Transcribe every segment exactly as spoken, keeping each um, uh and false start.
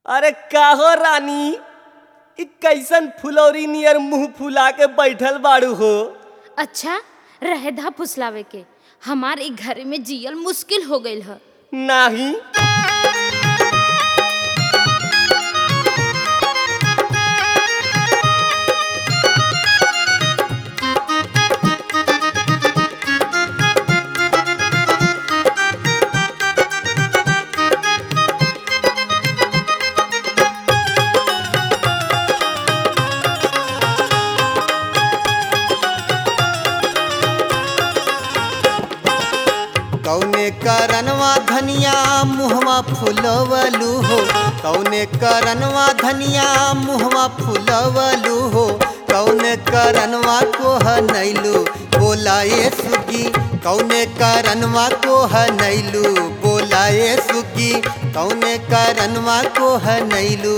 अरे काहो रानी, इ कैसन फुलौरी नियर मुंह फुला के बैठल बाड़ू हो। अच्छा रहे धा फुसलावे के, हमार एक घर में जियल मुश्किल हो गईल ह। नाही कौने करनवा धनिया मुहवा फुलवलू हो, कौने करनवा धनिया मुहवा फुलवलू हो, कौने करनवा को हनैलू बोलाए सुगी, कौने करनवा को हनैलू बोलाए सुगी, कौने करनवा को हनैलू।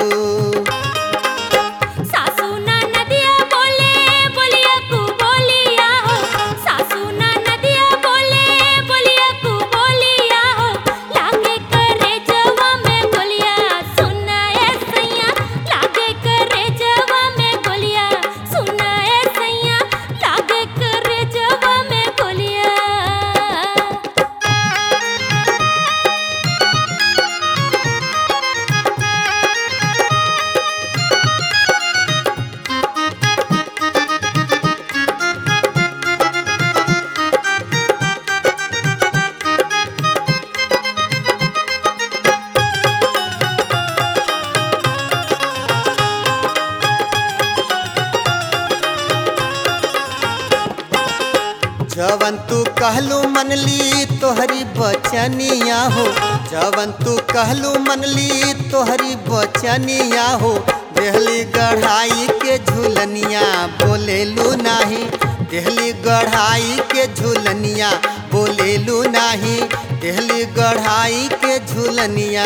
जवन तू कहलू मनली तोहरी बचनिया हो, जवन तू कहलू मनली तोहरी बचनिया हो, देहली गढ़ाई के झूलनिया बोलेलू नाही, देहली गढ़ाई के झूलनिया बोलेलू नाही, देहली गढ़ाई के झूलनिया।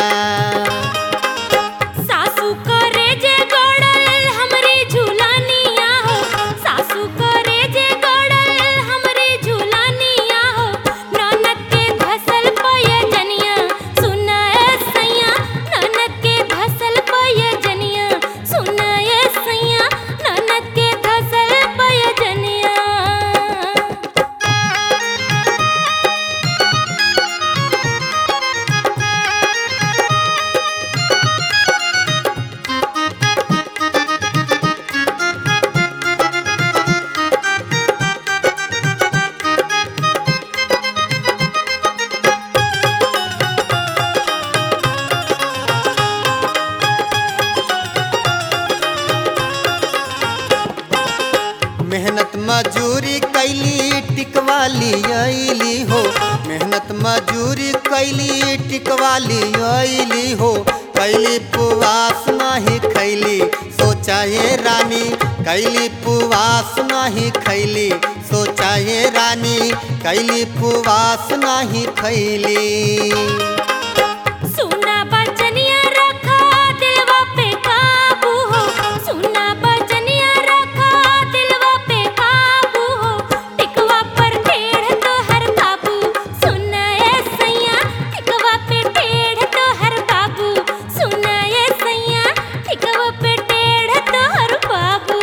सासू करे जे गड़ल हमरी झूलनिया हो, सासू करे जे गड़ल हमरी झूलनिया हो, ननद के घसल पयजनिया सुनाए सैया, ननद के घसल पयजनिया सुनाए सैया, ननद के घसल पयजनिया। मेहनत मजूरी कैली टिकवाली अइली हो, मेहनत मजूरी कैली टिकवाली अइली हो, कैली पुवास नहीं खैली सोचा ये रानी, कैली पुवास नहीं खैली सोचा ये रानी, कैली पुवास नहीं खैली। सुना बचनिया रखा दिलवा पे काबू हो, सुना बचनिया रखा दिलवा पे काबू हो, टिकवा पर टेढ़ तो हर बाबू सुनाए सैया, टिकवा पे टेढ़ तो हर बाबू सुनाए सैया, टिकवा पे टेढ़ तो हर बाबू।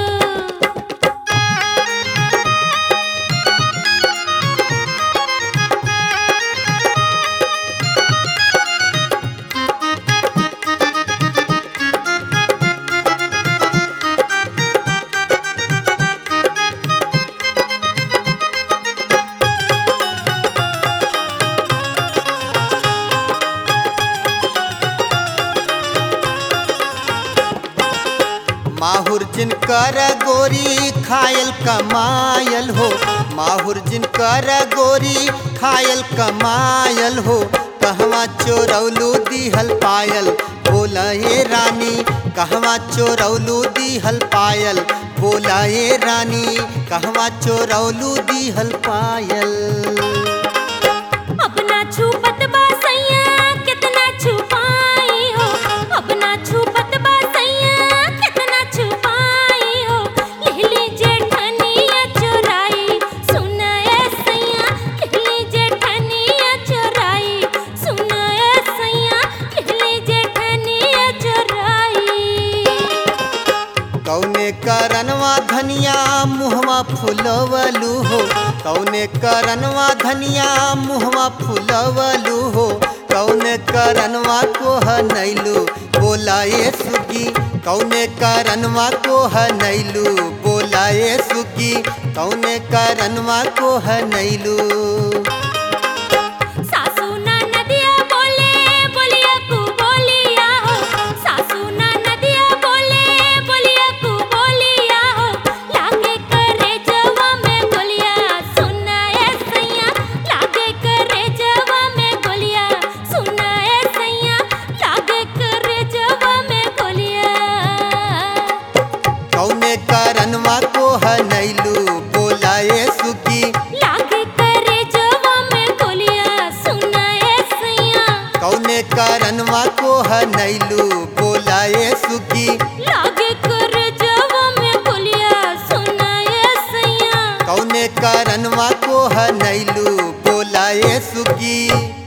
माहुर जिनकर गोरी खायल कमायल हो, माहुर जिनकर गोरी खायल कमायल हो, कहवा चोरौलू दिहल पायल बोला ये रानी, कहवा चोरौलू दिहल पायल बोला ये रानी, कहवा चोरौलू दिहल पायल। अपना छुपत बा सैया कितना छुपाई हो, अपना छुपत बा सैया कितना छुपाई हो, लिहली जेठनिया चुराई सुनाए सैया, लिहली जेठनिया चुराई सुनाए सैया, लिहली जेठनिया चुराई। कौने करनवा धनिया मुहवा फुलवलू हो कौने करनवा धनिया मुहवा फुलवलू हो कौने करनवा को हनैलू बोलाए सुगी कौने करनवा को हनैलू बोलाए सुगी कौने करनवा को हनैलू सासू ना नदिया बोले बोलिया कु बोलिया हो सासू ना नदिया बोले बोलिया कु बोलिया हो लागे करे जवा में गोलिया सुना ए सैया लागे करे जवा में गोलिया सुना ए सैया लागे करे जवा में गोलिया कौने करनवा को हनैलू बोलाए सुगी लागे करे जवा में गोलिया सुना ए सैया कौने करनवा को हनैलू बोलाए सुगी लागे करे जवा में गोलिया सुना ए सैया कौने करनवा को हनैलू बोलाए सुगी।